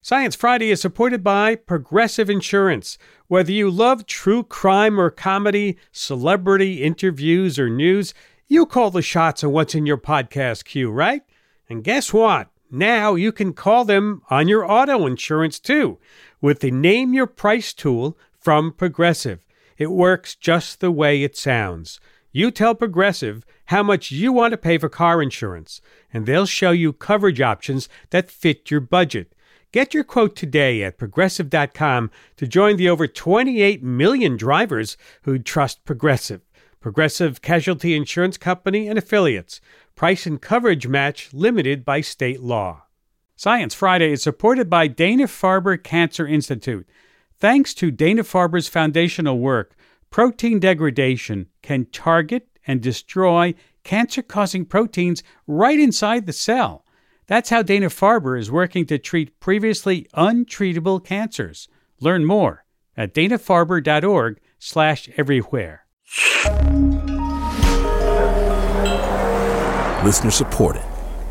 Science Friday is supported by Progressive Insurance. Whether you love true crime or comedy, celebrity interviews or news, you call the shots on what's in your podcast queue, right? And guess what? Now you can call them on your auto insurance too with the Name Your Price tool from Progressive. It works just the way it sounds. You tell Progressive how much you want to pay for car insurance, and they'll show you coverage options that fit your budget. Get your quote today at Progressive.com to join the over 28 million drivers who trust Progressive. Progressive Casualty Insurance Company and Affiliates. Price and coverage match limited by state law. Science Friday is supported by Dana-Farber Cancer Institute. Thanks to Dana-Farber's foundational work, protein degradation can target and destroy cancer-causing proteins right inside the cell. That's how Dana-Farber is working to treat previously untreatable cancers. Learn more at danafarber.org/everywhere. Listener supported.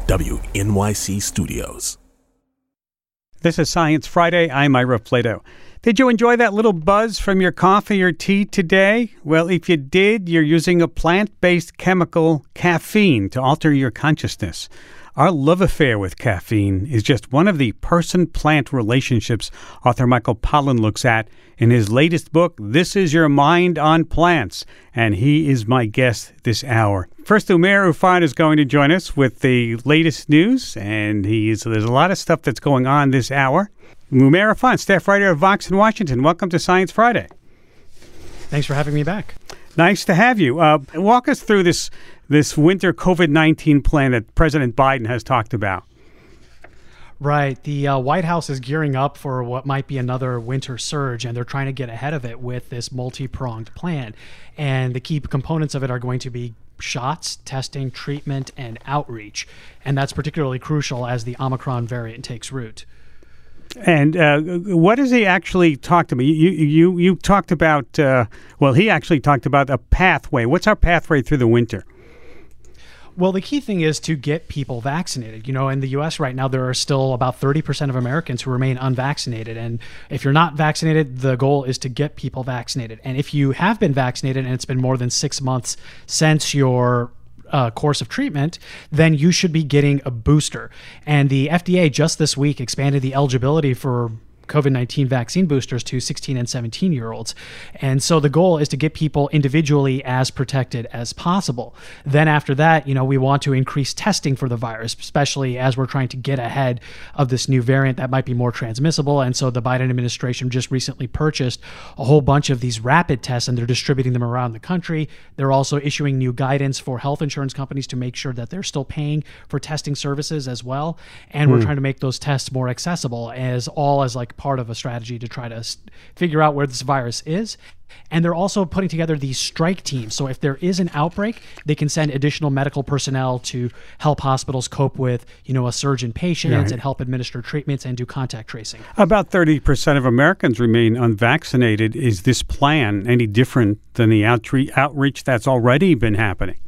WNYC Studios. This is Science Friday. I'm Ira Flato. Did you enjoy that little buzz from your coffee or tea today? Well, if you did, you're using a plant-based chemical, caffeine, to alter your consciousness. Our love affair with caffeine is just one of the person-plant relationships author Michael Pollan looks at in his latest book, This Is Your Mind on Plants, and he is my guest this hour. First, Umair Ufan is going to join us with the latest news, and there's a lot of stuff that's going on this hour. Umair Ufan, staff writer of Vox in Washington, welcome to Science Friday. Thanks for having me back. Nice to have you. Walk us through this winter COVID-19 plan that President Biden has talked about. Right. The White House is gearing up for what might be another winter surge, and they're trying to get ahead of it with this multi-pronged plan. And the key components of it are going to be shots, testing, treatment, and outreach. And that's particularly crucial as the Omicron variant takes root. And what does he actually talk to me? You talked about, he actually talked about a pathway. What's our pathway through the winter? Well, the key thing is to get people vaccinated. You know, in the U.S. right now, there are still about 30% of Americans who remain unvaccinated. And if you're not vaccinated, the goal is to get people vaccinated. And if you have been vaccinated and it's been more than 6 months since your course of treatment, then you should be getting a booster. And the FDA just this week expanded the eligibility for COVID-19 vaccine boosters to 16 and 17-year-olds. And so the goal is to get people individually as protected as possible. Then after that, we want to increase testing for the virus, especially as we're trying to get ahead of this new variant that might be more transmissible. And so the Biden administration just recently purchased a whole bunch of these rapid tests, and they're distributing them around the country. They're also issuing new guidance for health insurance companies to make sure that they're still paying for testing services as well. And we're trying to make those tests more accessible as part of a strategy to try to figure out where this virus is. And they're also putting together these strike teams. So if there is an outbreak, they can send additional medical personnel to help hospitals cope with, a surge in patients and help administer treatments and do contact tracing. About 30% of Americans remain unvaccinated. Is this plan any different than the outreach that's already been happening?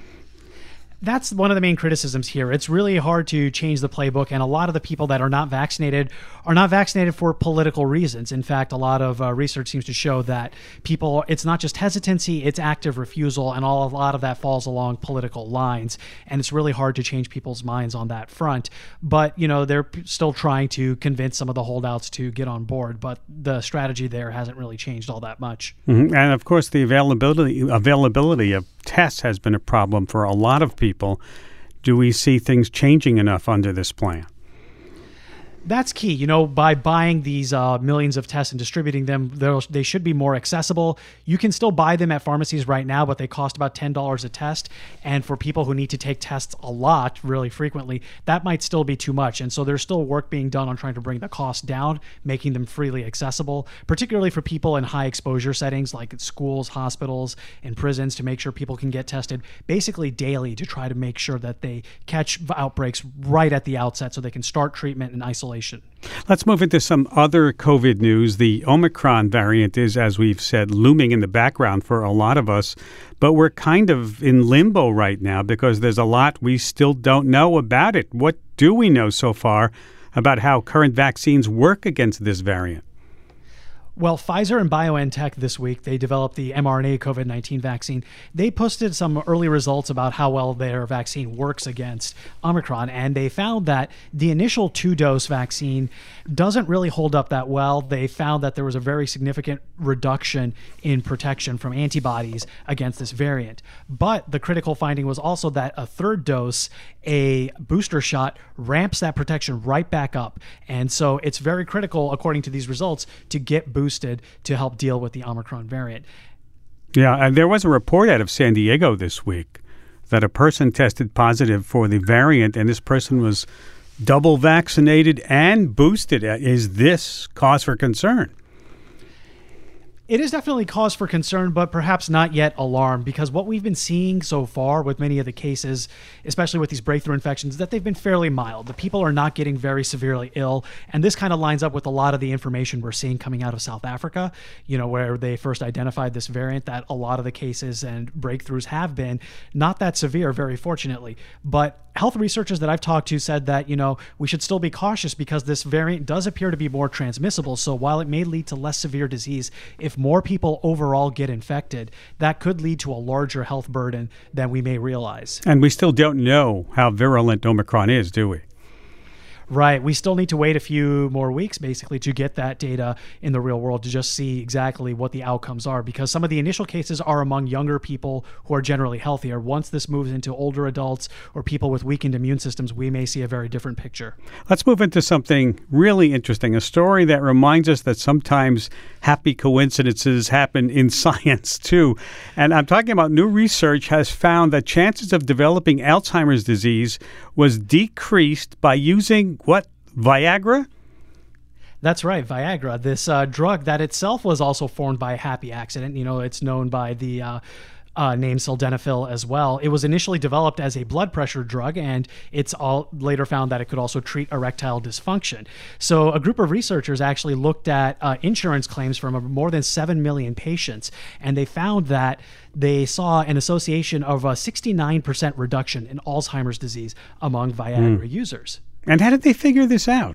That's one of the main criticisms here. It's really hard to change the playbook, and a lot of the people that are not vaccinated for political reasons. In fact, a lot of research seems to show that it's not just hesitancy, it's active refusal, and a lot of that falls along political lines, and it's really hard to change people's minds on that front. But, they're still trying to convince some of the holdouts to get on board, but the strategy there hasn't really changed all that much. Mm-hmm. And, of course, the availability of tests has been a problem for a lot of people. Do we see things changing enough under this plan? That's key. By buying these millions of tests and distributing them, they should be more accessible. You can still buy them at pharmacies right now, but they cost about $10 a test. And for people who need to take tests a lot, really frequently, that might still be too much. And so there's still work being done on trying to bring the cost down, making them freely accessible, particularly for people in high exposure settings like schools, hospitals, and prisons, to make sure people can get tested basically daily to try to make sure that they catch outbreaks right at the outset so they can start treatment and isolation. Let's move into some other COVID news. The Omicron variant is, as we've said, looming in the background for a lot of us, but we're kind of in limbo right now because there's a lot we still don't know about it. What do we know so far about how current vaccines work against this variant. Well, Pfizer and BioNTech this week, they developed the mRNA COVID-19 vaccine. They posted some early results about how well their vaccine works against Omicron, and they found that the initial 2-dose vaccine doesn't really hold up that well. They found that there was a very significant reduction in protection from antibodies against this variant. But the critical finding was also that a 3rd dose, a booster shot, ramps that protection right back up. And so it's very critical, according to these results, to get boosted to help deal with the Omicron variant. Yeah, and there was a report out of San Diego this week that a person tested positive for the variant, and this person was double vaccinated and boosted. Is this cause for concern? It is definitely cause for concern, but perhaps not yet alarm, because what we've been seeing so far with many of the cases, especially with these breakthrough infections, is that they've been fairly mild. The people are not getting very severely ill. And this kind of lines up with a lot of the information we're seeing coming out of South Africa, where they first identified this variant, that a lot of the cases and breakthroughs have been not that severe, very fortunately. But health researchers that I've talked to said that, we should still be cautious because this variant does appear to be more transmissible. So while it may lead to less severe disease, if more people overall get infected, that could lead to a larger health burden than we may realize. And we still don't know how virulent Omicron is, do we? Right. We still need to wait a few more weeks, basically, to get that data in the real world to just see exactly what the outcomes are, because some of the initial cases are among younger people who are generally healthier. Once this moves into older adults or people with weakened immune systems, we may see a very different picture. Let's move into something really interesting, a story that reminds us that sometimes happy coincidences happen in science, too. And I'm talking about new research has found that chances of developing Alzheimer's disease was decreased by using what? Viagra? That's right, Viagra. This drug that itself was also formed by a happy accident. It's known by the name sildenafil as well. It was initially developed as a blood pressure drug, and it's all later found that it could also treat erectile dysfunction. So a group of researchers actually looked at insurance claims from more than 7 million patients, and they found that they saw an association of a 69% reduction in Alzheimer's disease among Viagra users. And how did they figure this out?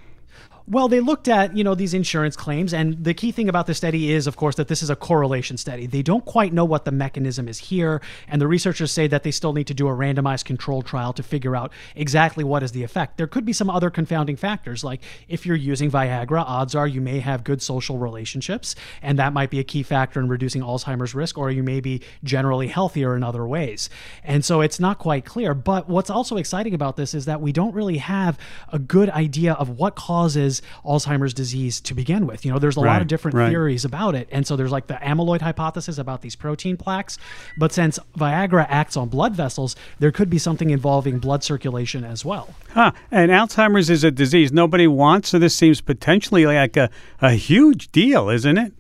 Well, they looked at, these insurance claims, and the key thing about this study is, of course, that this is a correlation study. They don't quite know what the mechanism is here, and the researchers say that they still need to do a randomized control trial to figure out exactly what is the effect. There could be some other confounding factors, like if you're using Viagra, odds are you may have good social relationships, and that might be a key factor in reducing Alzheimer's risk, or you may be generally healthier in other ways. And so it's not quite clear. But what's also exciting about this is that we don't really have a good idea of what causes Alzheimer's disease to begin with. There's a lot of different theories about it. And so there's like the amyloid hypothesis about these protein plaques. But since Viagra acts on blood vessels, there could be something involving blood circulation as well. And Alzheimer's is a disease nobody wants, so this seems potentially like a huge deal, isn't it?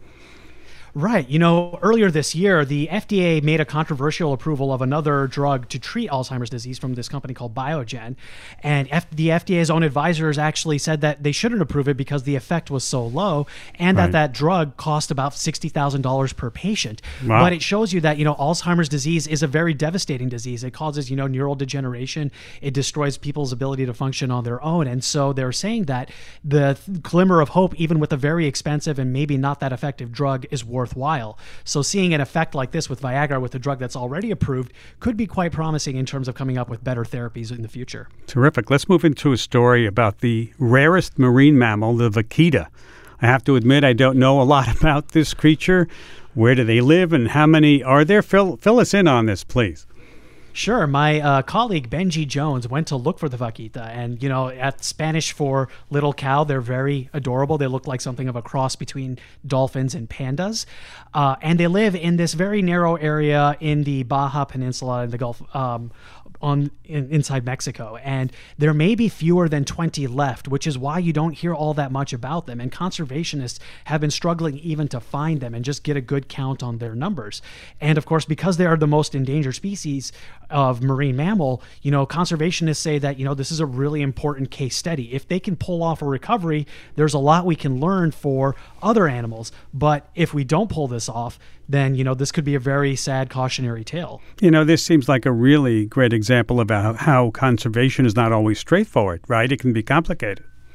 Right. Earlier this year, the FDA made a controversial approval of another drug to treat Alzheimer's disease from this company called Biogen. And the FDA's own advisors actually said that they shouldn't approve it because the effect was so low, and that drug cost about $60,000 per patient. Wow. But it shows you that, Alzheimer's disease is a very devastating disease. It causes, neural degeneration. It destroys people's ability to function on their own. And so they're saying that the glimmer of hope, even with a very expensive and maybe not that effective drug, is worthwhile. So seeing an effect like this with Viagra, with a drug that's already approved, could be quite promising in terms of coming up with better therapies in the future. Terrific. Let's move into a story about the rarest marine mammal, the vaquita. I have to admit I don't know a lot about this creature. Where do they live and how many are there? Fill us in on this, please. Sure. My colleague Benji Jones went to look for the vaquita, and at Spanish for little cow, they're very adorable. They look like something of a cross between dolphins and pandas, and they live in this very narrow area in the Baja Peninsula in the Gulf, inside Mexico, and there may be fewer than 20 left, which is why you don't hear all that much about them. And conservationists have been struggling even to find them and just get a good count on their numbers. And of course, because they are the most endangered species of marine mammal, conservationists say that, this is a really important case study. If they can pull off a recovery, there's a lot we can learn for other animals. But if we don't pull this off, then, this could be a very sad cautionary tale. This seems like a really great example about how conservation is not always straightforward, right? It can be complicated.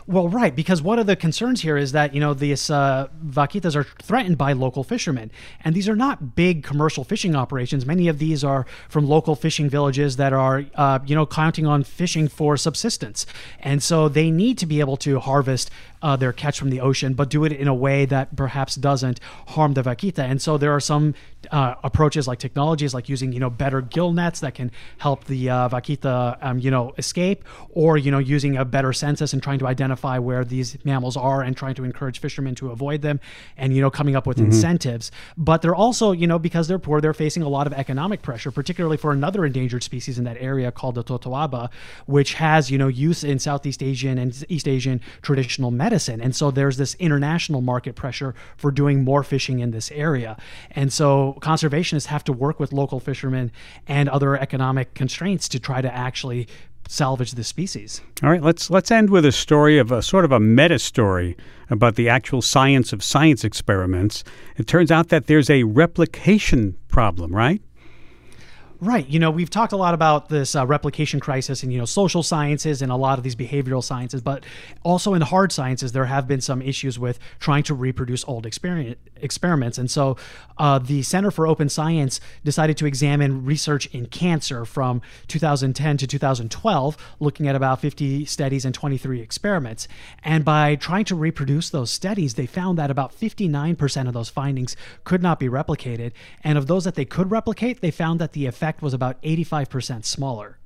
Well, right, because one of the concerns here is that, these vaquitas are threatened by local fishermen. And these are not big commercial fishing operations. Many of these are from local fishing villages that are, counting on fishing for subsistence. And so they need to be able to harvest their catch from the ocean, but do it in a way that perhaps doesn't harm the vaquita. And so there are some approaches like technologies like using, better gill nets that can help the vaquita, escape, or, using a better census and trying to identify where these mammals are and trying to encourage fishermen to avoid them and, coming up with incentives. But they're also, because they're poor, they're facing a lot of economic pressure, particularly for another endangered species in that area called the totoaba, which has, use in Southeast Asian and East Asian traditional medicine. And so there's this international market pressure for doing more fishing in this area. And so conservationists have to work with local fishermen and other economic constraints to try to actually salvage the species. All right, let's end with a story of a sort of a meta story about the actual science of science experiments. It turns out that there's a replication problem, right? Right. We've talked a lot about this replication crisis in, social sciences and a lot of these behavioral sciences, but also in hard sciences, there have been some issues with trying to reproduce old experiments. And so the Center for Open Science decided to examine research in cancer from 2010 to 2012, looking at about 50 studies and 23 experiments. And by trying to reproduce those studies, they found that about 59% of those findings could not be replicated. And of those that they could replicate, they found that the effect was about 85% smaller.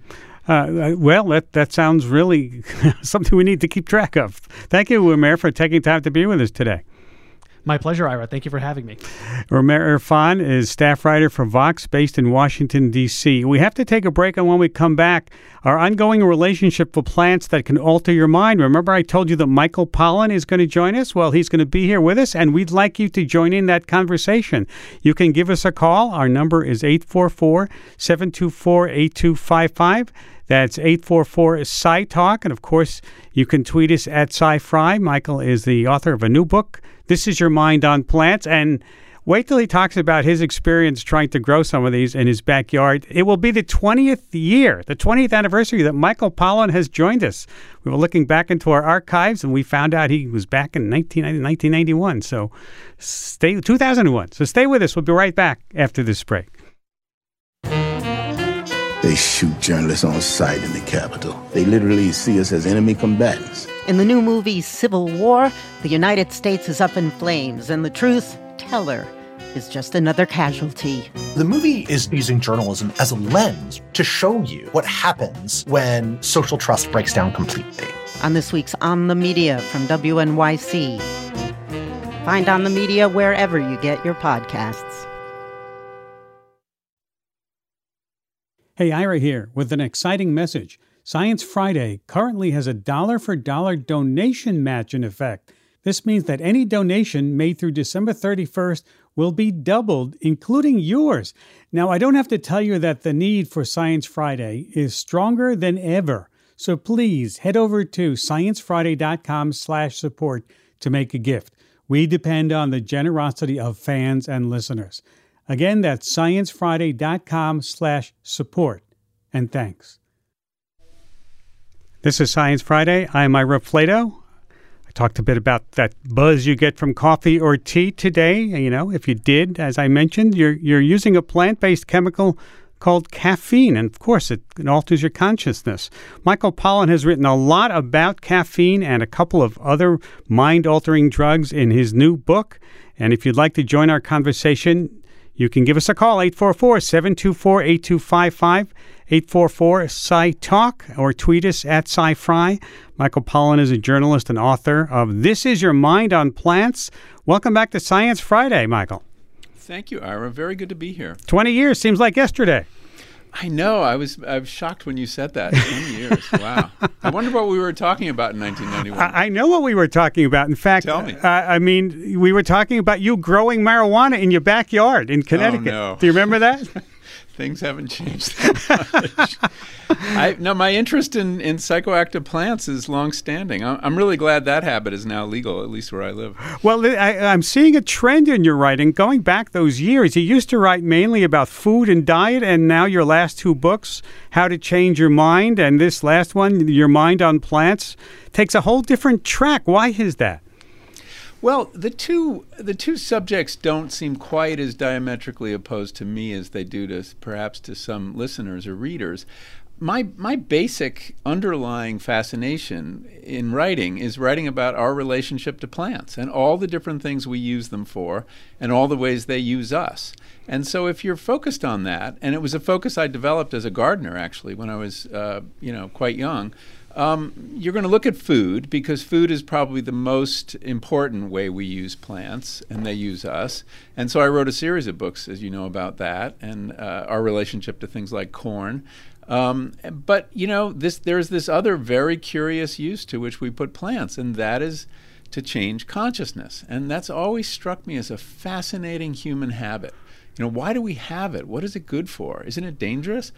Well, that sounds really something we need to keep track of. Thank you, Umair, for taking time to be with us today. My pleasure, Ira. Thank you for having me. Umair Irfan is staff writer for Vox, based in Washington, D.C. We have to take a break, and when we come back, our ongoing relationship with plants that can alter your mind. Remember I told you that Michael Pollan is going to join us? Well, he's going to be here with us, and we'd like you to join in that conversation. You can give us a call. Our number is 844-724-8255. That's 844-SciTalk. And, of course, you can tweet us at SciFry. Michael is the author of a new book, This Is Your Mind on Plants. And wait till he talks about his experience trying to grow some of these in his backyard. It will be the 20th year, the 20th anniversary that Michael Pollan has joined us. We were looking back into our archives, and we found out he was back in 1991. So 2001. So stay with us. We'll be right back after this break. They shoot journalists on sight in the Capitol. They literally see us as enemy combatants. In the new movie Civil War, the United States is up in flames, and the truth teller is just another casualty. The movie is using journalism as a lens to show you what happens when social trust breaks down completely. On this week's On the Media from WNYC. Find On the Media wherever you get your podcasts. Hey, Ira here with an exciting message. Science Friday currently has a dollar-for-dollar donation match in effect. This means that any donation made through December 31st will be doubled, including yours. Now, I don't have to tell you that the need for Science Friday is stronger than ever. So please head over to sciencefriday.com/support to make a gift. We depend on the generosity of fans and listeners. Again, that's sciencefriday.com/support. And thanks. This is Science Friday. I'm Ira Flatow. I talked a bit about that buzz you get from coffee or tea today. If you did, as I mentioned, you're using a plant-based chemical called caffeine. And, of course, it alters your consciousness. Michael Pollan has written a lot about caffeine and a couple of other mind-altering drugs in his new book. And if you'd like to join our conversation, you can give us a call, 844-724-8255, 844-SciTalk, or tweet us at SciFry. Michael Pollan is a journalist and author of This Is Your Mind on Plants. Welcome back to Science Friday, Michael. Thank you, Ira. Very good to be here. 20 years seems like yesterday. I know. I was shocked when you said that. 20 years. Wow. I wonder what we were talking about in 1991. I know what we were talking about. In fact, Tell me. We were talking about you growing marijuana in your backyard in Connecticut. Oh, no. Do you remember that? Things haven't changed that much. No, my interest in psychoactive plants is longstanding. I'm really glad that habit is now legal, at least where I live. Well, I'm seeing a trend in your writing. Going back those years, you used to write mainly about food and diet, and now your last two books, How to Change Your Mind, and this last one, Your Mind on Plants, takes a whole different track. Why is that? Well, the two subjects don't seem quite as diametrically opposed to me as they do to perhaps to some listeners or readers. My basic underlying fascination in writing is writing about our relationship to plants and all the different things we use them for and all the ways they use us. And so if you're focused on that, and it was a focus I developed as a gardener actually when I was quite young, you're going to look at food because food is probably the most important way we use plants and they use us. And so I wrote a series of books, as you know, about that and our relationship to things like corn. But, there's this other very curious use to which we put plants, and that is to change consciousness. And that's always struck me as a fascinating human habit. Why do we have it? What is it good for? Isn't it dangerous?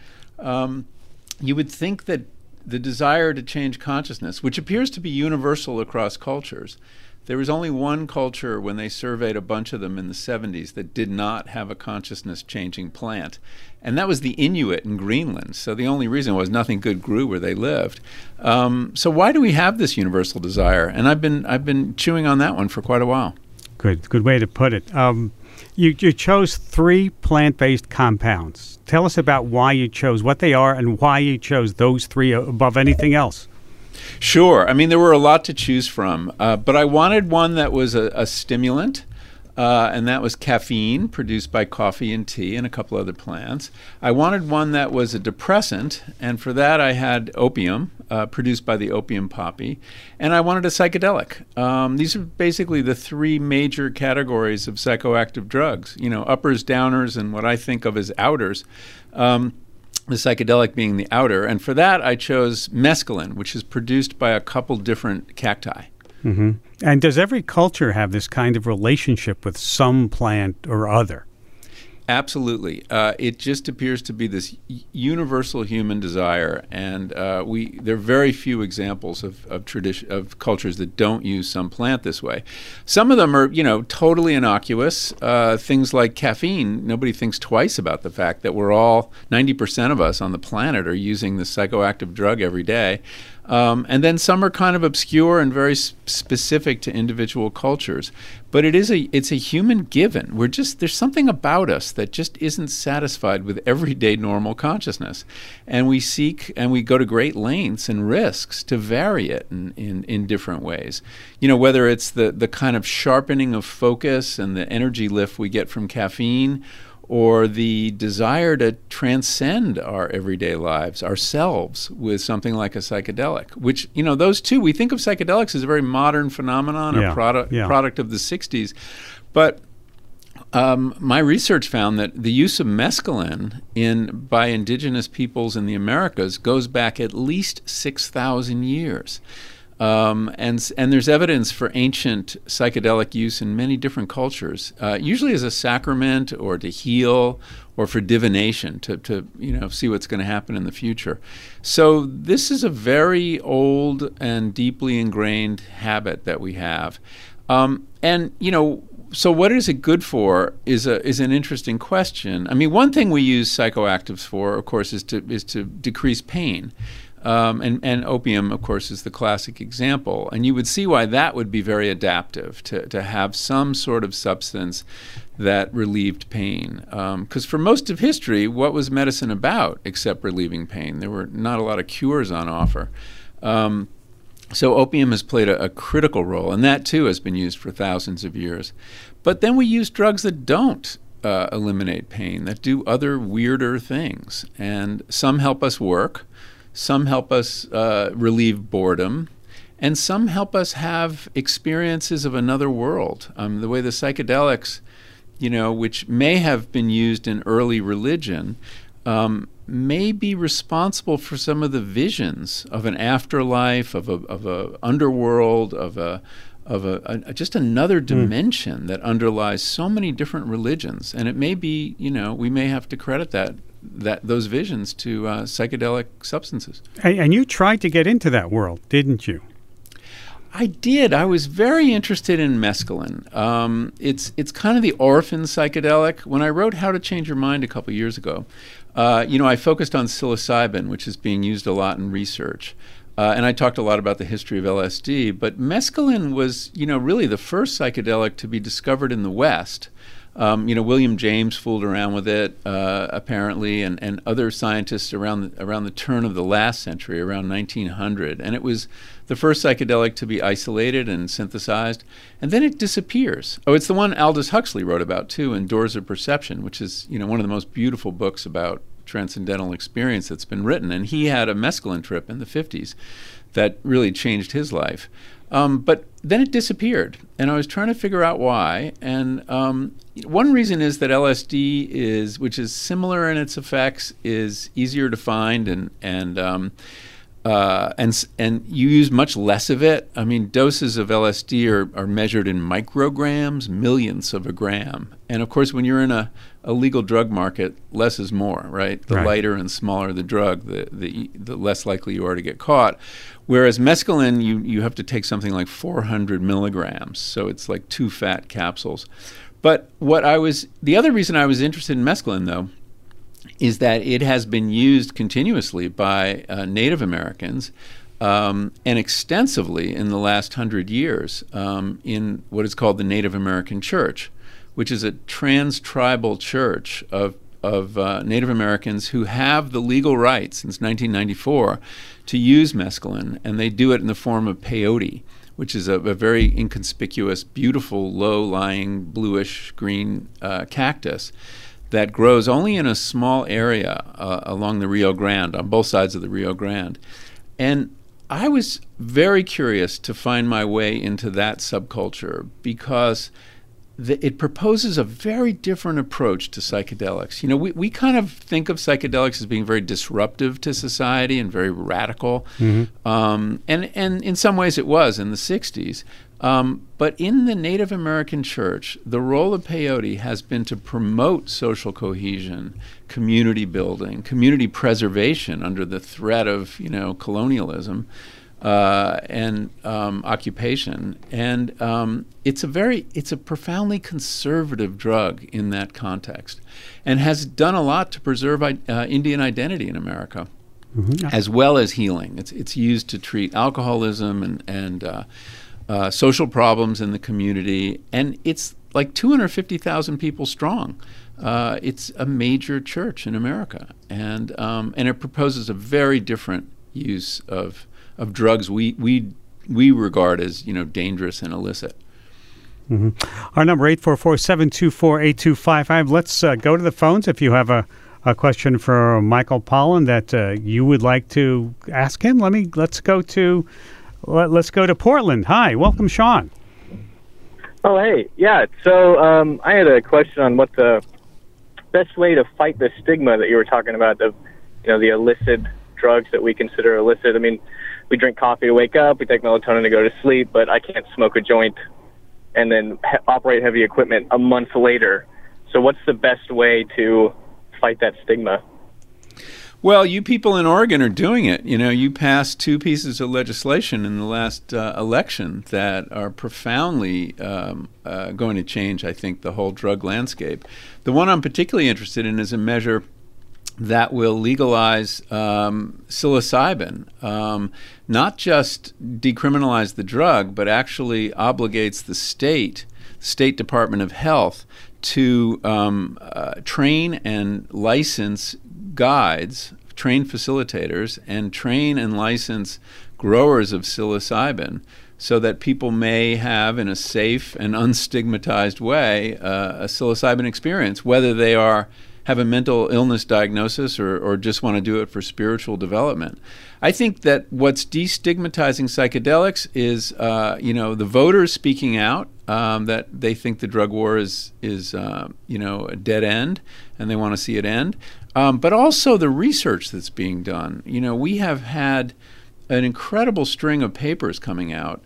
You would think that the desire to change consciousness, which appears to be universal across cultures. There was only one culture when they surveyed a bunch of them in the 70s that did not have a consciousness-changing plant, and that was the Inuit in Greenland. So the only reason was nothing good grew where they lived. So why do we have this universal desire? And I've been chewing on that one for quite a while. Good way to put it. You chose 3 plant-based compounds. Tell us about why you chose, what they are, and why you chose those 3 above anything else. Sure. I mean, there were a lot to choose from, but I wanted one that was a stimulant, and that was caffeine, produced by coffee and tea and a couple other plants. I wanted one that was a depressant, and for that I had opium, produced by the opium poppy, and I wanted a psychedelic. These are basically the 3 major categories of psychoactive drugs, uppers, downers, and what I think of as outers. The psychedelic being the outer. And for that, I chose mescaline, which is produced by a couple different cacti. Mm-hmm. And does every culture have this kind of relationship with some plant or other? Absolutely. It just appears to be this universal human desire, and there are very few examples of cultures that don't use some plant this way. Some of them are, totally innocuous. Things like caffeine. Nobody thinks twice about the fact that we're all 90% of us on the planet are using this psychoactive drug every day. And then some are kind of obscure and very specific to individual cultures. But it's a human given. There's something about us that just isn't satisfied with everyday normal consciousness. And we seek and we go to great lengths and risks to vary it in different ways. Whether it's the kind of sharpening of focus and the energy lift we get from caffeine, or the desire to transcend our everyday lives, ourselves, with something like a psychedelic, which, those two, we think of psychedelics as a very modern phenomenon, or product of the 60s. But my research found that the use of mescaline by indigenous peoples in the Americas goes back at least 6,000 years. And there's evidence for ancient psychedelic use in many different cultures, usually as a sacrament or to heal or for divination, to see what's going to happen in the future. So this is a very old and deeply ingrained habit that we have. So what is it good for is an interesting question. I mean, one thing we use psychoactives for, of course, is to decrease pain. And opium, of course, is the classic example. And you would see why that would be very adaptive, to have some sort of substance that relieved pain. Because for most of history, what was medicine about except relieving pain? There were not a lot of cures on offer. So opium has played a critical role, and that too has been used for thousands of years. But then we use drugs that don't eliminate pain, that do other weirder things. And some help us work. Some help us relieve boredom, and some help us have experiences of another world. The way the psychedelics, which may have been used in early religion, may be responsible for some of the visions of an afterlife, of a underworld, of just another dimension that underlies so many different religions. And it may be, we may have to credit those visions to psychedelic substances. And you tried to get into that world, didn't you? I did. I was very interested in mescaline. It's kind of the orphan psychedelic. When I wrote How to Change Your Mind a couple years ago, I focused on psilocybin, which is being used a lot in research. And I talked a lot about the history of LSD. But mescaline was, really the first psychedelic to be discovered in the West. William James fooled around with it, apparently, and other scientists around the turn of the last century, around 1900. And it was the first psychedelic to be isolated and synthesized. And then it disappears. Oh, it's the one Aldous Huxley wrote about, too, in Doors of Perception, which is, one of the most beautiful books about transcendental experience that's been written. And he had a mescaline trip in the 50s that really changed his life. But then it disappeared, and I was trying to figure out why. And one reason is that LSD which is similar in its effects, is easier to find, and you use much less of it. I mean, doses of LSD are measured in micrograms, millionths of a gram. And of course, when you're in a legal drug market, less is more, right? The lighter and smaller the drug, the less likely you are to get caught. Whereas mescaline, you have to take something like 400 milligrams, so it's like 2 fat capsules. But the other reason I was interested in mescaline, though, is that it has been used continuously by Native Americans and extensively in the last 100 years in what is called the Native American Church, which is a trans-tribal church of Native Americans who have the legal right since 1994 to use mescaline, and they do it in the form of peyote, which is a very inconspicuous, beautiful, low-lying, bluish-green cactus that grows only in a small area along the Rio Grande, on both sides of the Rio Grande. And I was very curious to find my way into that subculture because it proposes a very different approach to psychedelics. We kind of think of psychedelics as being very disruptive to society and very radical. And in some ways it was in the 60s. But in the Native American Church, the role of peyote has been to promote social cohesion, community building, community preservation under the threat of, colonialism and occupation. And it's a profoundly conservative drug in that context, and has done a lot to preserve Indian identity in America, as well as healing. It's used to treat alcoholism and social problems in the community, and it's like 250,000 people strong. It's a major church in America, and it proposes a very different use of drugs we regard as dangerous and illicit. Our number 844-724-8255. Let's go to the phones if you have a question for Michael Pollan that you would like to ask him. Let's go to Portland. Hi, welcome, Sean. Oh, hey, yeah. So I had a question on what the best way to fight the stigma that you were talking about of, the illicit drugs that we consider illicit. I mean, we drink coffee to wake up, we take melatonin to go to sleep, but I can't smoke a joint and then operate heavy equipment a month later. So what's the best way to fight that stigma? Well, you people in Oregon are doing it. You passed 2 pieces of legislation in the last election that are profoundly going to change, I think, the whole drug landscape. The one I'm particularly interested in is a measure that will legalize psilocybin, not just decriminalize the drug, but actually obligates the State Department of Health to train and license guides, train facilitators, and train and license growers of psilocybin so that people may have, in a safe and unstigmatized way, a psilocybin experience, whether they have a mental illness diagnosis or just want to do it for spiritual development. I think that what's destigmatizing psychedelics is, the voters speaking out that they think the drug war is a dead end and they want to see it end. But also the research that's being done. We have had an incredible string of papers coming out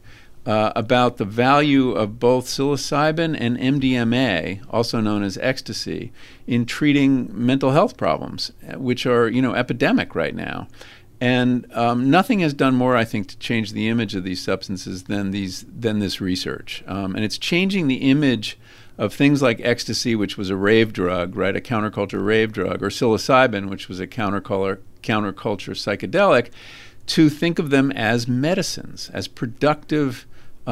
about the value of both psilocybin and MDMA, also known as ecstasy, in treating mental health problems, which are, epidemic right now. And nothing has done more, I think, to change the image of these substances than this research. And it's changing the image of things like ecstasy, which was a rave drug, right, a counterculture rave drug, or psilocybin, which was a counterculture psychedelic, to think of them as medicines, as productive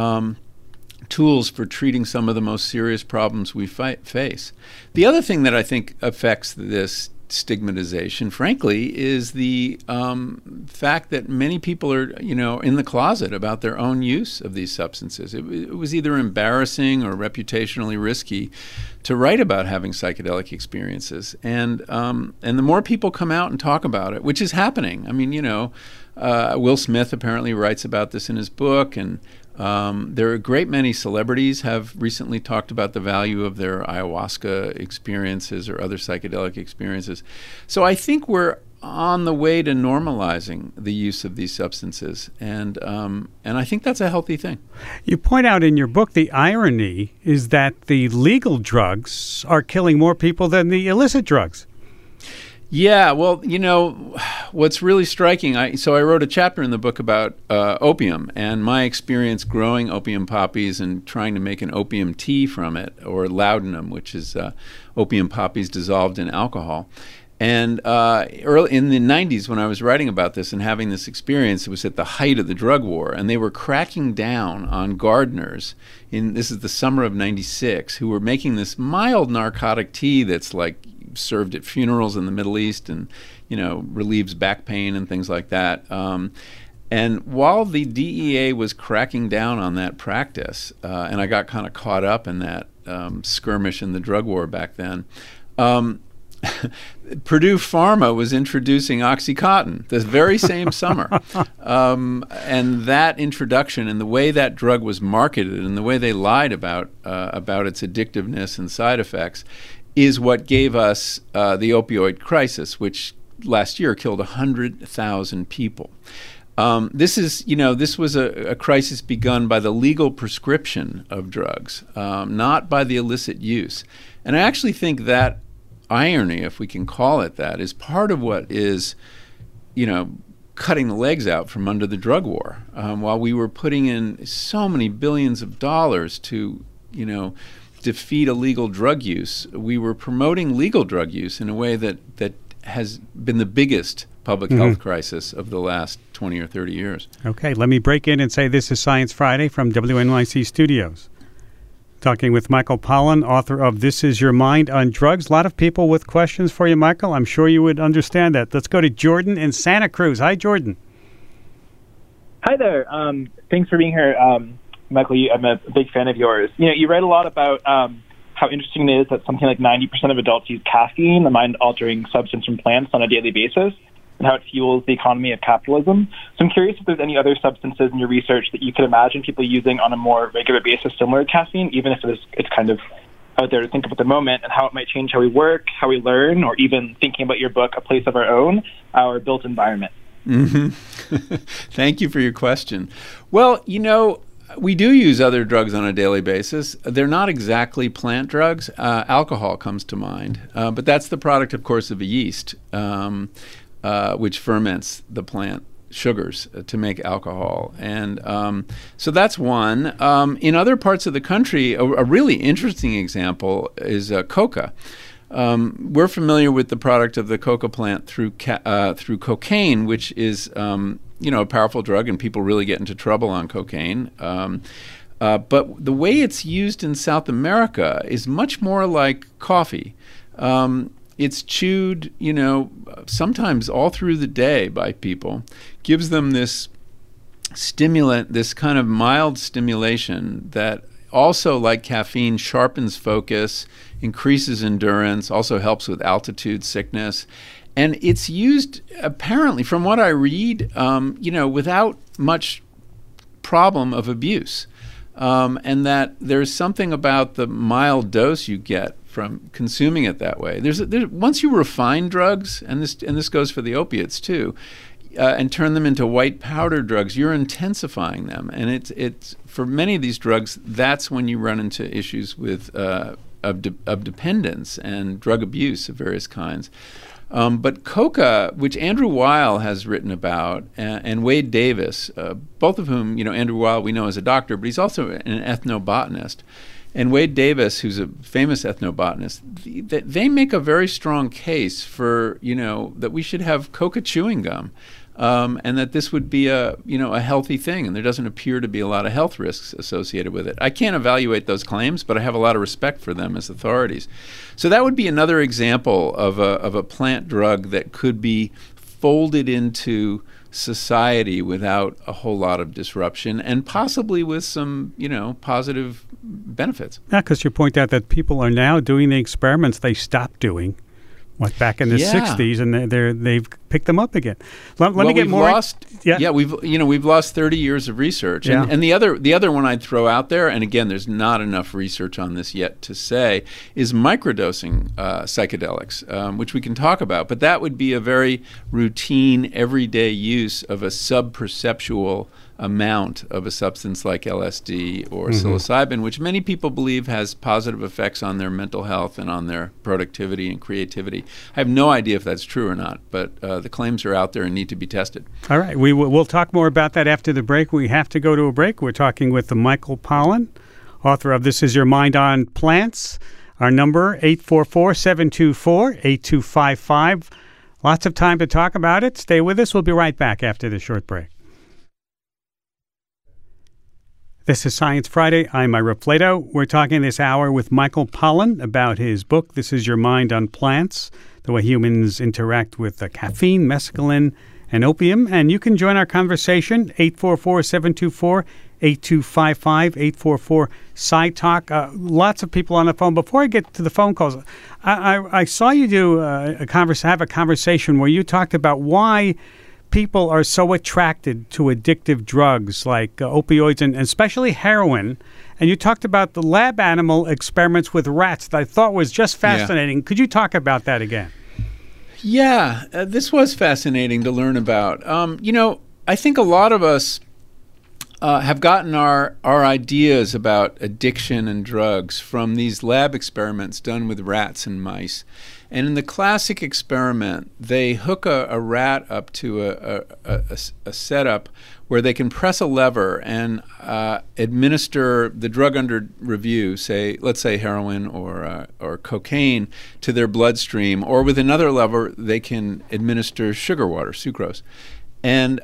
tools for treating some of the most serious problems we face. The other thing that I think affects this stigmatization, frankly, is the fact that many people are, in the closet about their own use of these substances. It was either embarrassing or reputationally risky to write about having psychedelic experiences. And the more people come out and talk about it, which is happening. I mean, Will Smith apparently writes about this in his book, and there are a great many celebrities have recently talked about the value of their ayahuasca experiences or other psychedelic experiences. So I think we're on the way to normalizing the use of these substances, and I think that's a healthy thing. You point out in your book the irony is that the legal drugs are killing more people than the illicit drugs. Yeah, well, what's really striking, I wrote a chapter in the book about opium and my experience growing opium poppies and trying to make an opium tea from it, or laudanum, which is opium poppies dissolved in alcohol. And early in the 90s, when I was writing about this and having this experience, it was at the height of the drug war, and they were cracking down on gardeners this is the summer of 96, who were making this mild narcotic tea that's like served at funerals in the Middle East and, relieves back pain and things like that. And while the DEA was cracking down on that practice, and I got kind of caught up in that skirmish in the drug war back then, Purdue Pharma was introducing OxyContin this very same summer. And that introduction and the way that drug was marketed and the way they lied about its addictiveness and side effects is what gave us the opioid crisis, which last year killed 100,000 people. This was a crisis begun by the legal prescription of drugs, not by the illicit use. And I actually think that irony, if we can call it that, is part of what is, cutting the legs out from under the drug war. While we were putting in so many billions of dollars to, defeat illegal drug use, we were promoting legal drug use in a way that has been the biggest public health crisis of the last 20 or 30 years. Okay, let me break in and say this is Science Friday from WNYC Studios. Talking with Michael Pollan, author of This Is Your Mind on Drugs. A lot of people with questions for you, Michael. I'm sure you would understand that. Let's go to Jordan in Santa Cruz. Hi, Jordan. Hi there. Thanks for being here. Michael, I'm a big fan of yours. You write a lot about how interesting it is that something like 90% of adults use caffeine, the mind-altering substance from plants, on a daily basis, and how it fuels the economy of capitalism. So I'm curious if there's any other substances in your research that you could imagine people using on a more regular basis similar to caffeine, even if it's kind of out there to think of at the moment, and how it might change how we work, how we learn, or even thinking about your book, A Place of Our Own, our built environment. Mm-hmm. Thank you for your question. Well, we do use other drugs on a daily basis. They're not exactly plant drugs. Alcohol comes to mind, but that's the product, of course, of a yeast, which ferments the plant sugars to make alcohol. And so that's one. In other parts of the country, a really interesting example is coca. We're familiar with the product of the coca plant through cocaine, which is a powerful drug, and people really get into trouble on cocaine. But the way it's used in South America is much more like coffee. It's chewed, sometimes all through the day by people, gives them this stimulant, this kind of mild stimulation that also, like caffeine, sharpens focus, increases endurance, also helps with altitude sickness. And it's used, apparently, from what I read, without much problem of abuse. And that there's something about the mild dose you get from consuming it that way. Once you refine drugs, and this goes for the opiates too, and turn them into white powder drugs, you're intensifying them. And it's for many of these drugs, that's when you run into issues with of dependence and drug abuse of various kinds. But coca, which Andrew Weil has written about, and Wade Davis, both of whom, Andrew Weil we know as a doctor, but he's also an ethnobotanist. And Wade Davis, who's a famous ethnobotanist, they make a very strong case for, that we should have coca chewing gum, and that this would be a healthy thing. And there doesn't appear to be a lot of health risks associated with it. I can't evaluate those claims, but I have a lot of respect for them as authorities. So that would be another example of a plant drug that could be folded into society without a whole lot of disruption and possibly with some, positive benefits. Yeah, because you point out that people are now doing the experiments they stopped doing, like back in the 60s, and they've picked them up again. Let me get more. We've lost 30 years of research, and the other one I'd throw out there, and again, there's not enough research on this yet to say, is microdosing psychedelics, which we can talk about, but that would be a very routine, everyday use of a sub-perceptual amount of a substance like LSD or psilocybin, which many people believe has positive effects on their mental health and on their productivity and creativity. I have no idea if that's true or not, but the claims are out there and need to be tested. All right. We'll talk more about that after the break. We have to go to a break. We're talking with Michael Pollan, author of This Is Your Mind on Plants. Our number, 844-724-8255. Lots of time to talk about it. Stay with us. We'll be right back after the short break. This is Science Friday. I'm Ira Flato. We're talking this hour with Michael Pollan about his book, This Is Your Mind on Plants, the way humans interact with caffeine, mescaline, and opium. And you can join our conversation, 844-724-8255, 844-SciTalk. Lots of people on the phone. Before I get to the phone calls, I saw you do have a conversation where you talked about why people are so attracted to addictive drugs like opioids and especially heroin. And you talked about the lab animal experiments with rats that I thought was just fascinating. Yeah. Could you talk about that again? Yeah, this was fascinating to learn about. I think a lot of us have gotten our ideas about addiction and drugs from these lab experiments done with rats and mice. And in the classic experiment, they hook a rat up to a setup where they can press a lever and administer the drug under review, let's say heroin or cocaine, to their bloodstream. Or with another lever, they can administer sugar water, sucrose. And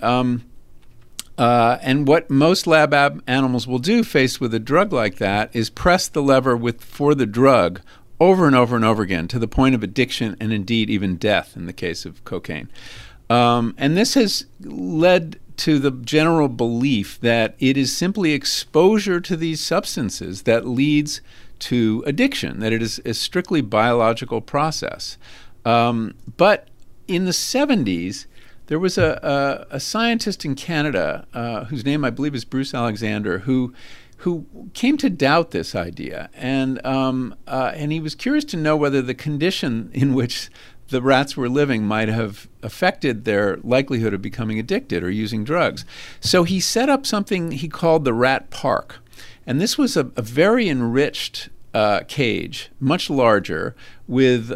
what most lab animals will do faced with a drug like that is press the lever for the drug over and over and over again to the point of addiction and indeed even death in the case of cocaine. And this has led to the general belief that it is simply exposure to these substances that leads to addiction, that it is a strictly biological process. But in the 70s, there was a scientist in Canada whose name I believe is Bruce Alexander, who came to doubt this idea, and he was curious to know whether the condition in which the rats were living might have affected their likelihood of becoming addicted or using drugs. So he set up something he called the Rat Park, and this was a very enriched cage, much larger, with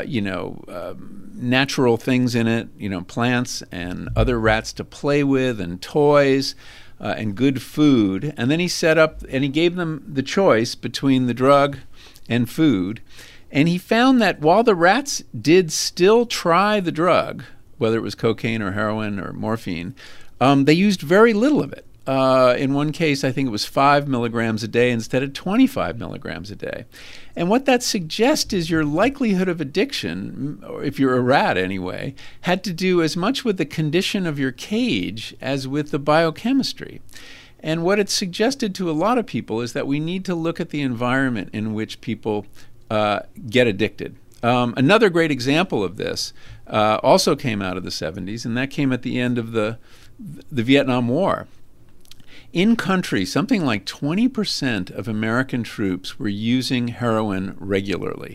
natural things in it, plants and other rats to play with and toys. And good food. And then he set up and he gave them the choice between the drug and food. And he found that while the rats did still try the drug, whether it was cocaine or heroin or morphine, they used very little of it. In one case, I think it was 5 milligrams a day instead of 25 milligrams a day. And what that suggests is your likelihood of addiction, or if you're a rat anyway, had to do as much with the condition of your cage as with the biochemistry. And what it suggested to a lot of people is that we need to look at the environment in which people get addicted. Another great example of this also came out of the 70s, and that came at the end of the Vietnam War. In country, something like 20% of American troops were using heroin regularly.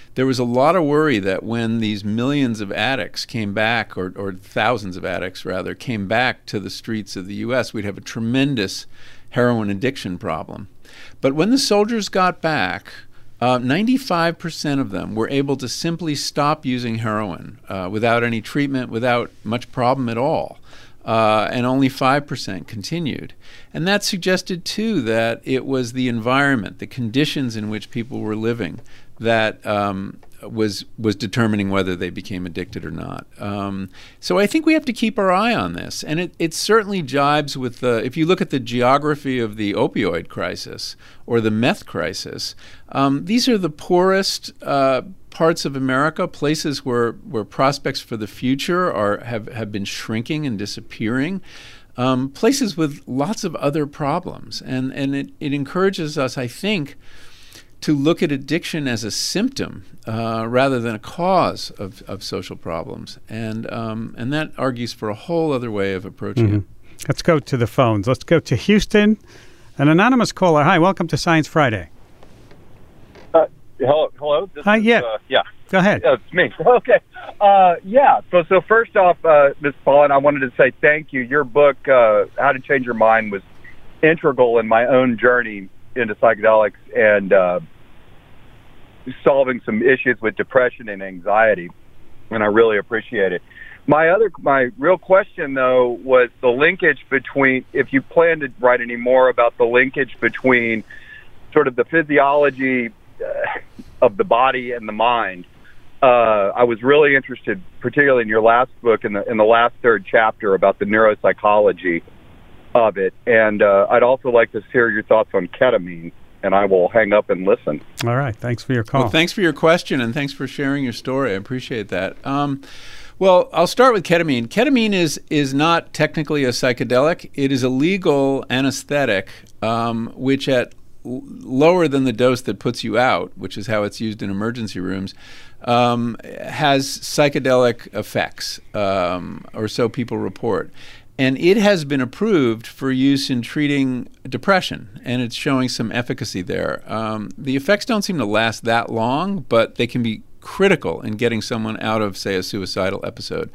there was a lot of worry that when these millions of addicts came back, or thousands of addicts rather, came back to the streets of the U.S., we'd have a tremendous heroin addiction problem. But when the soldiers got back, 95% of them were able to simply stop using heroin without any treatment, without much problem at all. And only 5% continued. And that suggested, too, that it was the environment, the conditions in which people were living, that was determining whether they became addicted or not. So I think we have to keep our eye on this. And it certainly jibes with if you look at the geography of the opioid crisis or the meth crisis, these are the poorest parts of America, places where prospects for the future have been shrinking and disappearing, places with lots of other problems. And it encourages us, I think, to look at addiction as a symptom rather than a cause of social problems. And that argues for a whole other way of approaching it. Let's go to the phones. Let's go to Houston. An anonymous caller. Hi, welcome to Science Friday. Hello. Hi, yeah. Go ahead. It's me. Okay. So first off, Ms. Paulin, I wanted to say thank you. Your book, How to Change Your Mind, was integral in my own journey into psychedelics and solving some issues with depression and anxiety, and I really appreciate it. My real question, though, was the linkage between, if you plan to write any more about the linkage between sort of the physiology of the body and the mind. I was really interested, particularly in your last book, in the last third chapter, about the neuropsychology of it. And I'd also like to hear your thoughts on ketamine, and I will hang up and listen. All right. Thanks for your call. Well, thanks for your question, and thanks for sharing your story. I appreciate that. Well, I'll start with ketamine. Ketamine is not technically a psychedelic. It is a legal anesthetic, which at lower than the dose that puts you out, which is how it's used in emergency rooms, has psychedelic effects, or so people report. And it has been approved for use in treating depression, and it's showing some efficacy there. The effects don't seem to last that long, but they can be critical in getting someone out of, say, a suicidal episode.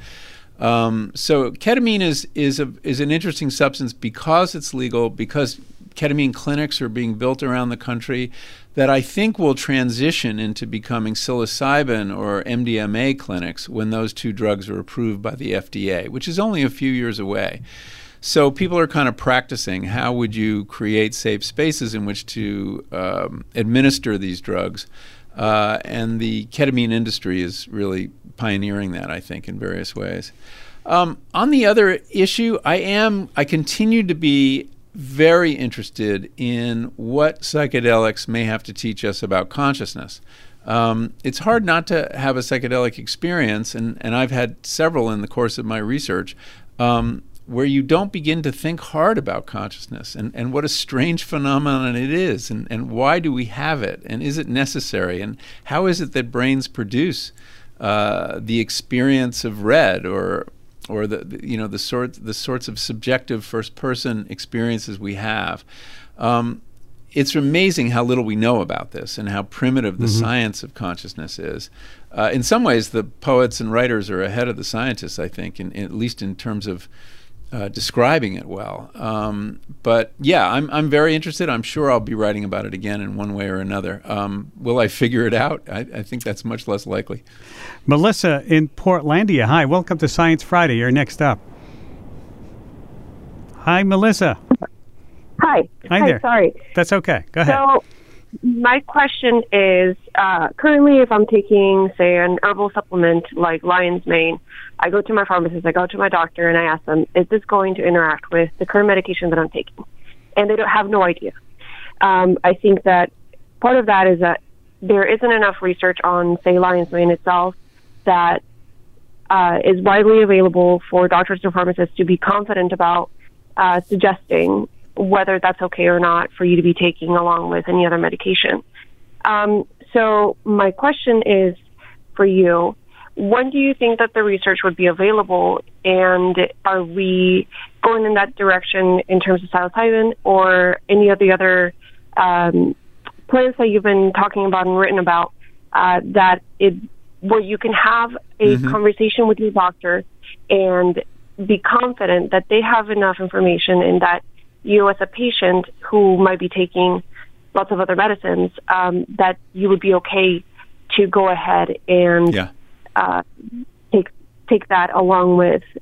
So ketamine is an interesting substance because it's legal, because ketamine clinics are being built around the country that I think will transition into becoming psilocybin or MDMA clinics when those two drugs are approved by the FDA, which is only a few years away. So people are kind of practicing how would you create safe spaces in which to administer these drugs. And the ketamine industry is really pioneering that, I think, in various ways. On the other issue, I continue to be very interested in what psychedelics may have to teach us about consciousness. It's hard not to have a psychedelic experience, and I've had several in the course of my research, where you don't begin to think hard about consciousness and what a strange phenomenon it is, and why do we have it, and is it necessary, and how is it that brains produce the experience of red or the sorts of subjective first-person experiences we have. It's amazing how little we know about this and how primitive the science of consciousness is. In some ways, the poets and writers are ahead of the scientists, I think, at least in terms of describing it well. But yeah, I'm very interested. I'm sure I'll be writing about it again in one way or another. Will I figure it out? I think that's much less likely. Melissa in Portlandia. Hi, welcome to Science Friday. You're next up. Hi, Melissa. Hi there. Sorry. That's okay. Go ahead. So my question is, currently if I'm taking, say, an herbal supplement like lion's mane, I go to my pharmacist, I go to my doctor, and I ask them, is this going to interact with the current medication that I'm taking? And they don't have no idea. I think that part of that is that there isn't enough research on, say, lion's mane itself that is widely available for doctors or pharmacists to be confident about suggesting whether that's okay or not for you to be taking along with any other medication. So my question is for you, when do you think that the research would be available, and are we going in that direction in terms of psilocybin or any of the other plants that you've been talking about and written about? where you can have a conversation with your doctor and be confident that they have enough information and that you as a patient who might be taking lots of other medicines, that you would be okay to go ahead and take that along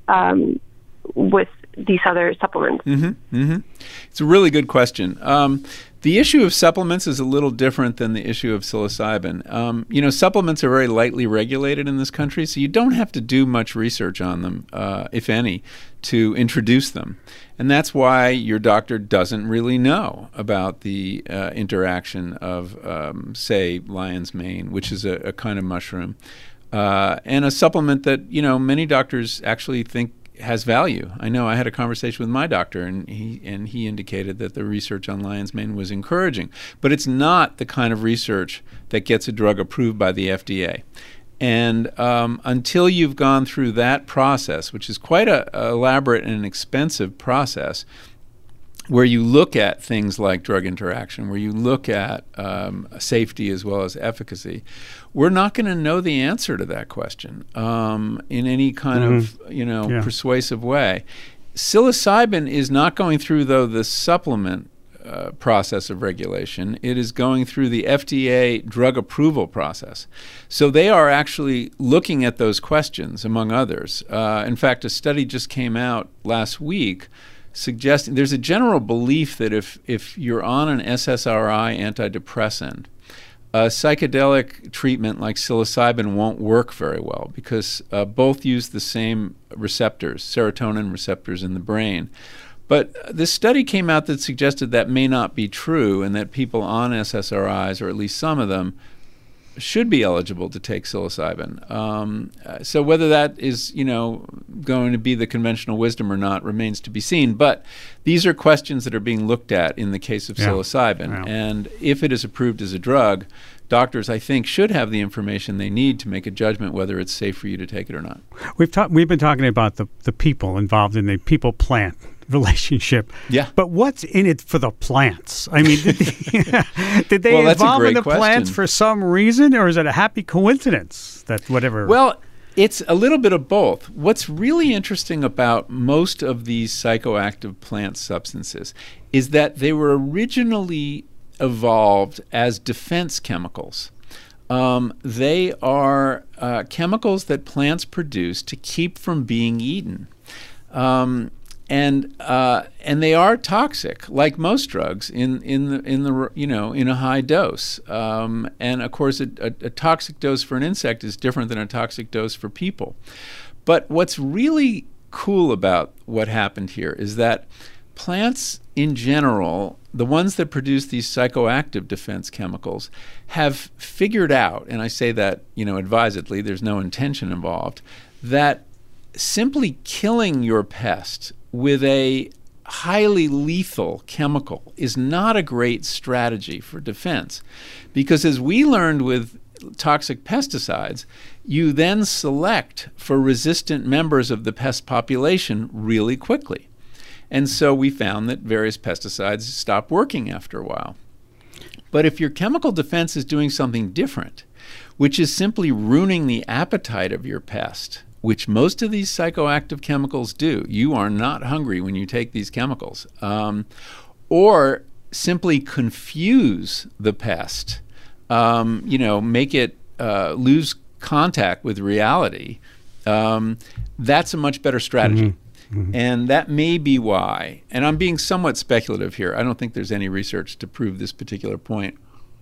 with these other supplements. It's a really good question. The issue of supplements is a little different than the issue of psilocybin. Supplements are very lightly regulated in this country, so you don't have to do much research on them, if any, to introduce them. And that's why your doctor doesn't really know about the interaction of, say, lion's mane, which is a kind of mushroom, and a supplement that, many doctors actually think has value. I know I had a conversation with my doctor, and he indicated that the research on lion's mane was encouraging, but it's not the kind of research that gets a drug approved by the FDA. And until you've gone through that process, which is quite a elaborate and expensive process, where you look at things like drug interaction, where you look at safety as well as efficacy, we're not going to know the answer to that question in any kind of persuasive way. Psilocybin is not going through, though, the supplement process of regulation. It is going through the FDA drug approval process. So they are actually looking at those questions, among others. In fact, a study just came out last week suggesting there's a general belief that if you're on an SSRI antidepressant, a psychedelic treatment like psilocybin won't work very well because both use the same receptors, serotonin receptors in the brain. But this study came out that suggested that may not be true and that people on SSRIs, or at least some of them, should be eligible to take psilocybin. So whether that is, going to be the conventional wisdom or not remains to be seen. But these are questions that are being looked at in the case of psilocybin. And if it is approved as a drug, doctors, I think, should have the information they need to make a judgment whether it's safe for you to take it or not. We've been talking about the people involved in the people-plant relationship. Yeah. But what's in it for the plants? I mean, did they evolve in the plants for some reason, or is it a happy coincidence that whatever? Well, it's a little bit of both. What's really interesting about most of these psychoactive plant substances is that they were originally evolved as defense chemicals. They are chemicals that plants produce to keep from being eaten. And they are toxic, like most drugs, in a high dose. And of course, a toxic dose for an insect is different than a toxic dose for people. But what's really cool about what happened here is that plants in general, the ones that produce these psychoactive defense chemicals, have figured out, and I say that advisedly, there's no intention involved, that simply killing your pest with a highly lethal chemical is not a great strategy for defense. Because as we learned with toxic pesticides, you then select for resistant members of the pest population really quickly. And so we found that various pesticides stop working after a while. But if your chemical defense is doing something different, which is simply ruining the appetite of your pest, which most of these psychoactive chemicals do. You are not hungry when you take these chemicals. Or simply confuse the pest, make it lose contact with reality. That's a much better strategy. And that may be why, and I'm being somewhat speculative here. I don't think there's any research to prove this particular point.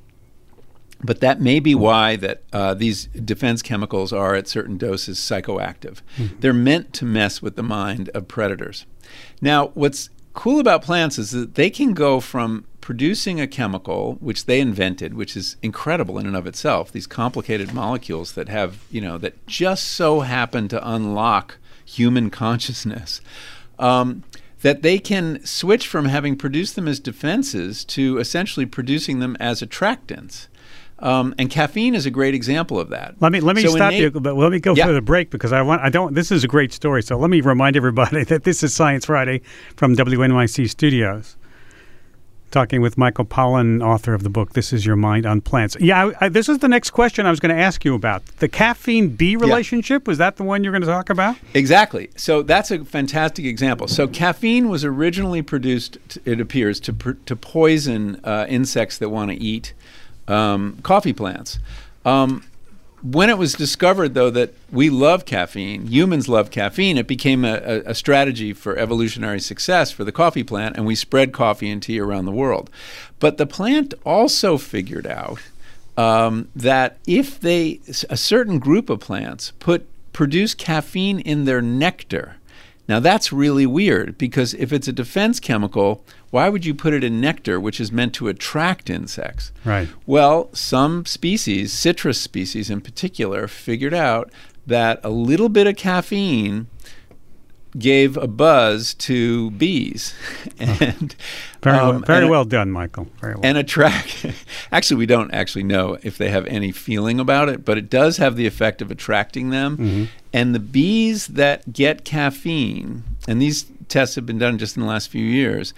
But that may be why that these defense chemicals are at certain doses psychoactive. They're meant to mess with the mind of predators. Now, what's cool about plants is that they can go from producing a chemical, which they invented, which is incredible in and of itself, these complicated molecules that have, that just so happen to unlock human consciousness, that they can switch from having produced them as defenses to essentially producing them as attractants. And caffeine is a great example of that. Let me stop you, but let me go for the break because this is a great story. So let me remind everybody that this is Science Friday from WNYC Studios. Talking with Michael Pollan, author of the book, This Is Your Mind on Plants. Yeah, this is the next question I was going to ask you about. The caffeine-bee relationship, was that the one you're going to talk about? Exactly. So that's a fantastic example. So caffeine was originally produced, it appears, to poison insects that want to eat coffee plants. When it was discovered, though, that we love caffeine, humans love caffeine, it became a strategy for evolutionary success for the coffee plant, and we spread coffee and tea around the world. But the plant also figured out that if a certain group of plants produce caffeine in their nectar. Now, that's really weird, because if it's a defense chemical, why would you put it in nectar, which is meant to attract insects? Right. Well, some species, citrus species in particular, figured out that a little bit of caffeine gave a buzz to bees. And very well done, Michael. Very well. And attract. Actually, we don't actually know if they have any feeling about it, but it does have the effect of attracting them. Mm-hmm. And the bees that get caffeine, and these tests have been done just in the last few years,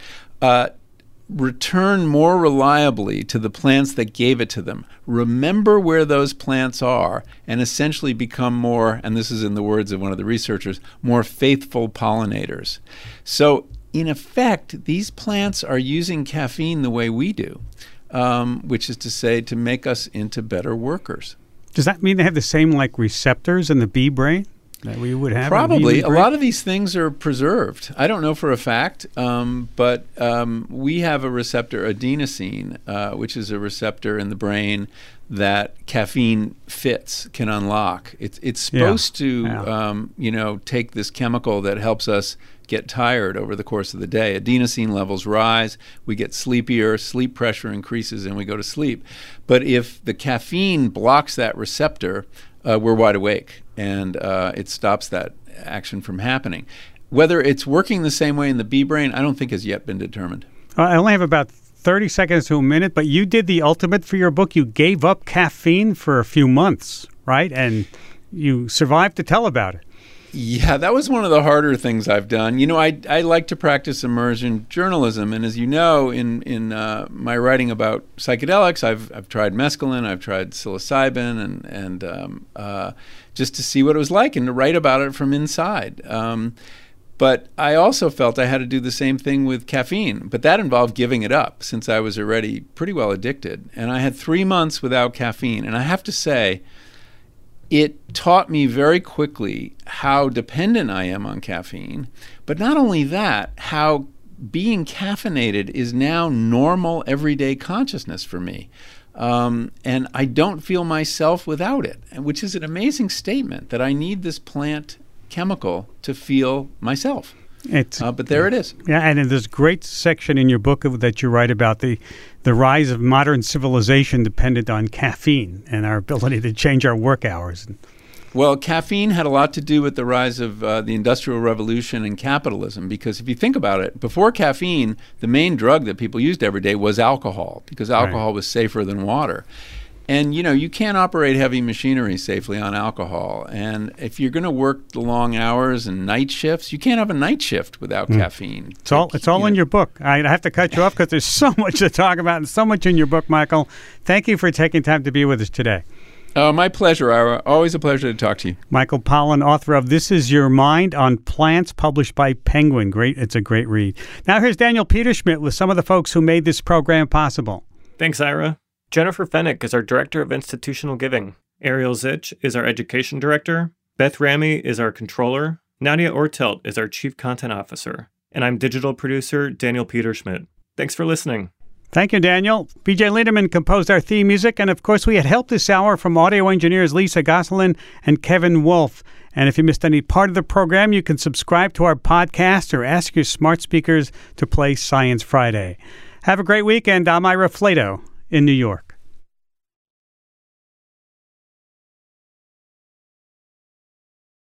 return more reliably to the plants that gave it to them, remember where those plants are, and essentially become more, and this is in the words of one of the researchers, more faithful pollinators. So in effect, these plants are using caffeine the way we do, which is to say, to make us into better workers. Does that mean they have the same receptors in the bee brain that we would have? Probably. A lot of these things are preserved. I don't know for a fact, but we have a receptor, adenosine, which is a receptor in the brain that caffeine can unlock. It's supposed to take this chemical that helps us get tired over the course of the day. Adenosine levels rise, we get sleepier, sleep pressure increases, and we go to sleep. But if the caffeine blocks that receptor, we're wide awake, and it stops that action from happening. Whether it's working the same way in the bee brain, I don't think has yet been determined. I only have about 30 seconds to a minute, but you did the ultimate for your book. You gave up caffeine for a few months, right? And you survived to tell about it. Yeah, that was one of the harder things I've done. I like to practice immersion journalism, and as you know, in my writing about psychedelics, I've tried mescaline, I've tried psilocybin, and just to see what it was like and to write about it from inside. But I also felt I had to do the same thing with caffeine, but that involved giving it up since I was already pretty well addicted. And I had 3 months without caffeine, and I have to say, it taught me very quickly how dependent I am on caffeine, but not only that, how being caffeinated is now normal everyday consciousness for me. And I don't feel myself without it, which is an amazing statement that I need this plant chemical to feel myself. But there it is. Yeah, and there's a great section in your book that you write about the rise of modern civilization dependent on caffeine and our ability to change our work hours. Well, caffeine had a lot to do with the rise of the Industrial Revolution and capitalism, because if you think about it, before caffeine, the main drug that people used every day was alcohol, because alcohol was safer than water. And, you can't operate heavy machinery safely on alcohol. And if you're going to work the long hours and night shifts, you can't have a night shift without caffeine. It's all in your book. I have to cut you off because there's so much to talk about and so much in your book, Michael. Thank you for taking time to be with us today. My pleasure, Ira. Always a pleasure to talk to you. Michael Pollan, author of This Is Your Mind on Plants, published by Penguin. It's a great read. Now here's Daniel Peterschmidt with some of the folks who made this program possible. Thanks, Ira. Jennifer Fennick is our Director of Institutional Giving. Ariel Zich is our Education Director. Beth Ramy is our Controller. Nadia Ortelt is our Chief Content Officer. And I'm Digital Producer Daniel Peterschmidt. Thanks for listening. Thank you, Daniel. BJ Lindemann composed our theme music. And, of course, we had help this hour from audio engineers Lisa Gosselin and Kevin Wolf. And if you missed any part of the program, you can subscribe to our podcast or ask your smart speakers to play Science Friday. Have a great weekend. I'm Ira Flato in New York.